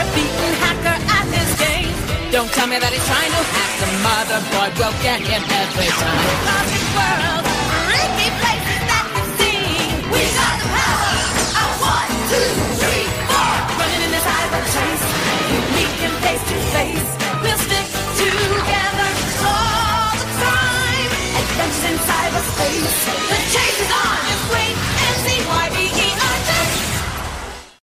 beaten hacker at his game. Don't tell me that he's trying to hack the motherboard. We'll get him every time. Logic world.